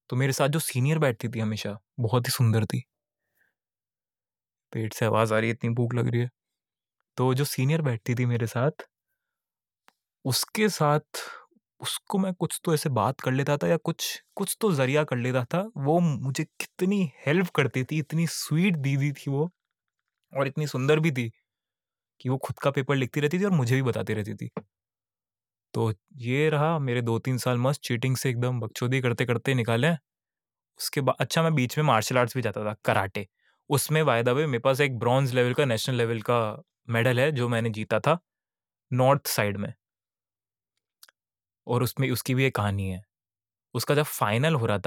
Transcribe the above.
तो मेरे साथ जो सीनियर बैठती थी हमेशा, बहुत ही सुंदर थी। पेट से आवाज़ आ रही है, इतनी भूख लग रही है। तो जो सीनियर बैठती थी मेरे साथ, उसके साथ उसको मैं कुछ तो ऐसे बात कर लेता था या कुछ कुछ तो ज़रिया कर लेता था। वो मुझे कितनी हेल्प करती थी, इतनी स्वीट दीदी थी वो, और इतनी सुंदर भी थी कि वो खुद का पेपर लिखती रहती थी और मुझे भी बताती रहती थी। तो ये रहा मेरे 2-3 साल मस्त चीटिंग से एकदम बकचोदी करते-करते निकाले। उसके बाद अच्छा, मैं बीच में मार्शल आर्ट्स भी जाता था, कराटे। उसमें बाय द वे मेरे पास एक ब्रॉन्ज़ लेवल का, नेशनल लेवल का मेडल है जो मैंने जीता था नॉर्थ साइड में, और उसमें उसकी भी एक कहानी है। उसका जब फाइनल हो रहा